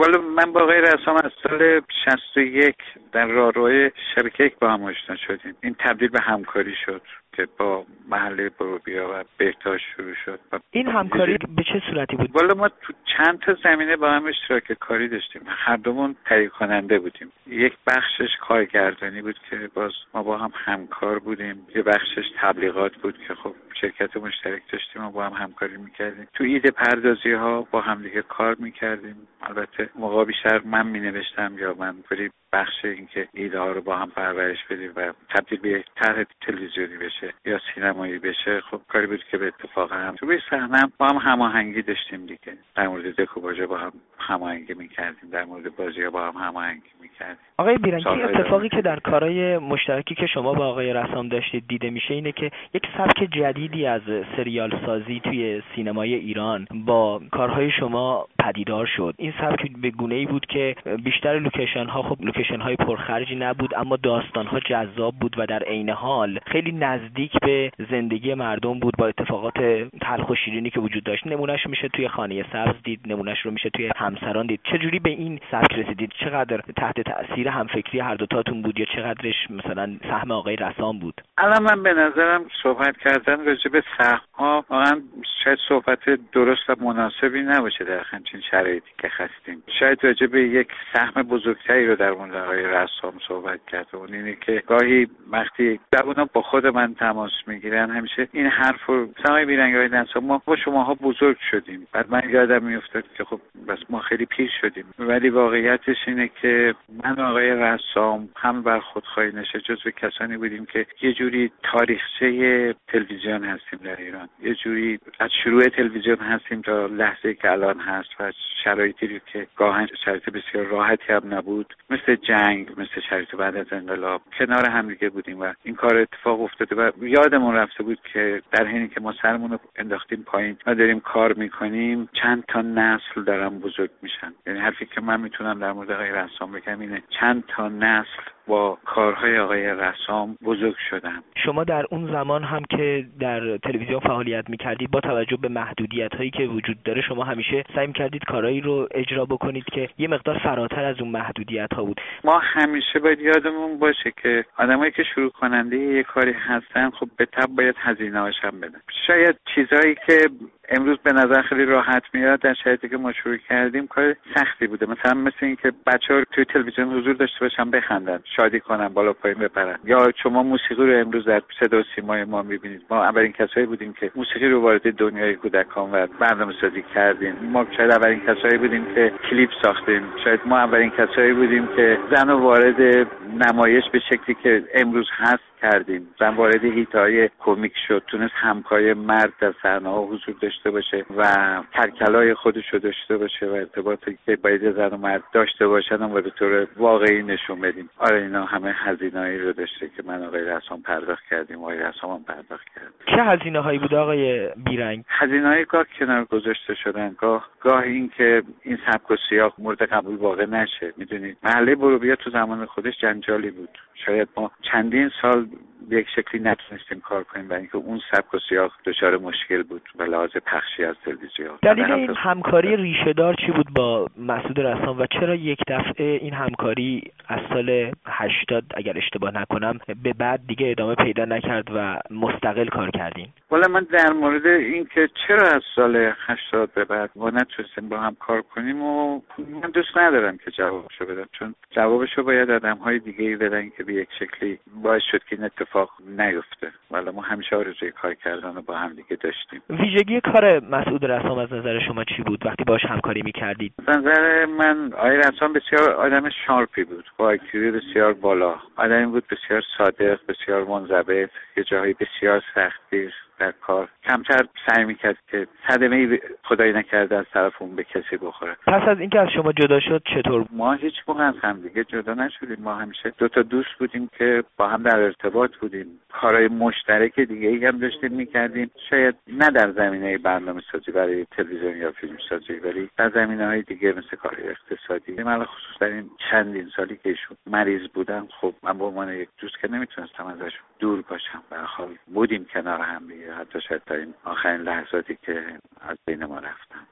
والا من با آقای رسام از سال 61 در راهروهای شبکه یک با هم آشنا شدیم. این تبدیل به همکاری شد که با محله بروبیا و بهداشت شروع شد. این همکاری به چه صورتی بود؟ والا ما تو چند تا زمینه با هم اشتراک کاری داشتیم. هر دومون تهیه کننده بودیم. یک بخشش کارگردانی بود که باز ما با هم همکار بودیم. یه بخشش تبلیغات بود که خب شرکت مشترک داشتیم و با هم همکاری میکردیم. تو ایده پردازی ها با هم دیگه کار میکردیم. البته موقع بیشتر من مینوشتم یا من بری بخش این که ایده ها رو با هم پرورش بدیم و تبدیل به یک طرح تلویزیونی بشه یا سینمایی بشه. خب کاری بود که به اتفاق هم تو صحنه با هم هماهنگی داشتیم دیگه. در مورد دکوپاژ با هم هماهنگی میکردیم، در مورد بازی‌ها با هم هماهنگی میکردیم. آقای بیرنگی، اتفاقی که در کارهای مشترکی که شما با آقای رسام داشتید دیده میشه اینه که یک سبک جدیدی از سریال سازی توی سینمای ایران با کارهای شما پدیدار شد. این سبک به گونه‌ای بود که بیشتر لوکیشن ها خب لوکیشن های پرخرجی نبود، اما داستان ها جذاب بود و در عین حال خیلی نزدیک به زندگی مردم بود با اتفاقات تلخ و شیرینی که وجود داشت. نمونهش میشه توی خانه سبز دید، نمونهش رو میشه توی همسران دید. چه جوری به این سبک رسیدید؟ چقدر تحت تأثیر همفکری هر دو تاتون بود یا چقدرش مثلا سهم آقای رسام بود؟ الان من به نظرم صحبت کردن راجع به سهم‌ها واقعا شاید صحبت درست و مناسبی نباشه در همچین شرایطی که هستیم. شاید راجع به یک سهم بزرگتری رو در مورد آقای رسام صحبت کرد. اون اینه که گاهی وقتی جوونا با خود من تماس میگیرن همیشه این حرفو آقای بیرنگ، آقای رسام ما با شماها بزرگ شدیم. بعد من یادم میافتاد که خب بس ما خیلی پیر شدیم. ولی واقعیتش اینه که من و آقای رسام هم بر خودخواهی نشه جزو کسانی بودیم که یه جوری تاریخچه تلویزیون هستیم در ایران. یه جوری از شروع تلویزیون هستیم تا لحظه‌ای که الان هست و شرایطی که گاهن شرایط بسیار راحتی هم نبود، مثل جنگ، مثل شرایط بعد از انقلاب کنار هم دیگه بودیم و این کار اتفاق افتاده و یادمون رفته بود که در حینی که ما سرمون رو انداختیم پایین و داریم کار میکنیم چند تا نسل دارن بزرگ میشن. یعنی حرفی که من میتونم در مورد آقای رسام بگم اینه چند تا نسل با کارهای آقای رسام بزرگ شدن. شما در اون زمان هم که در تلویزیون فعالیت میکردید با توجه به محدودیت‌هایی که وجود داره شما همیشه سعی می‌کردید کارهایی رو اجرا بکنید که یه مقدار فراتر از اون محدودیت‌ها بود. ما همیشه باید یادمون باشه که آدمایی که شروع کننده یه کاری هستن خب به تبع باید هزینه‌اش هم بدن. شاید چیزایی که امروز به نظر خیلی راحت میاد در شرایطی که ما شروع کردیم کار سختی بوده. مثلا مثل این که بچه‌ها توی تلویزیون حضور داشته باشن، بخندن، شادی کنن، بالا پایین بپرن. یا شما موسیقی رو امروز در صدا و سیمای ما می‌بینید. ما اولین کسایی بودیم که موسیقی رو وارد دنیای کودکان و برنامه‌سازی کردیم. ما شاید اولین کسایی بودیم که کلیپ ساختیم. شاید ما اولین کسایی بودیم که زن رو وارد نمایش به شکلی که امروز هست کردیم. زن وارد هیت‌های کمیک شد، تونست همکاری مرد در صحنه‌ها حضور داشته باشه و کلکلای خودش رو داشته باشه و ارتباطی که باید زن و مرد داشته باشن و به طور واقعی نشون بدیم. آره اینا همه هزینه‌ای رو داشته که من آقای رسام پرداخت کردیم، آقای رسام هم پرداخت کرد. چه هزینه‌هایی بود آقای بیرنگ؟ هزینه‌های گاه کنار گذاشته شدن، گاه این که این سبک و سیاق مورد قبول واقع نشه. میدونید محله بروبیا تو زمان خودش جنجالی بود. شاید ما چندین سال به یک شکلی نتونستیم کار کنیم برای اینکه اون سبک و سیاق دچار مشکل بود به لحاظ پخشی از تلویزیون. دلیل این همکاری ریشه‌دار چی بود با مسعود رسام و چرا یک دفعه این همکاری از سال 80 اگر اشتباه نکنم به بعد دیگه ادامه پیدا نکرد و مستقل کار کردین؟ والا من در مورد این که چرا از سال 80 به بعد ما نتونستیم با هم کار کنیم و من دوست ندارم که جوابشو بدم، چون جوابشو باید آدم‌های دیگه‌ای بدن که به یک شکلی باعث شد که این اتفاق نیفته. والا ما همیشه آرزوی کار کردن رو با هم دیگه داشتیم. ویژگی کار مسعود رسام از نظر شما چی بود وقتی باهاش همکاری می‌کردید؟ از نظر من آقای رسام بسیار آدم شارپی بود، با آیکیو بسیار بالا. آدمی بود بسیار صادق، بسیار منضبط، یه جاهای بسیار سختگیر در کار. کمتر سعی میکرد که صدمه‌ای خدایی نکرده از طرف اون به کسی بخوره. پس از اینکه از شما جدا شد چطور؟ ما هیچ موقع از هم دیگه جدا نشدیم. ما همیشه دو تا دوست بودیم که با هم در ارتباط بودیم. کارهای مشترک دیگه‌ای هم داشتیم میکردیم. شاید نه در زمینه برنامه‌سازی برای تلویزیون یا فیلمسازی، ولی در زمینه‌های دیگه مثل کارهای اقتصادی. من خصوصا در این چندین سالی که ایشون مریض بودن، خب من به عنوان یک دوست که نمیتونستم ازش دور باشم. به هر حال بودیم کنار هم دیگه، حتی شاید تا این آخرین لحظاتی که از بین ما رفتن.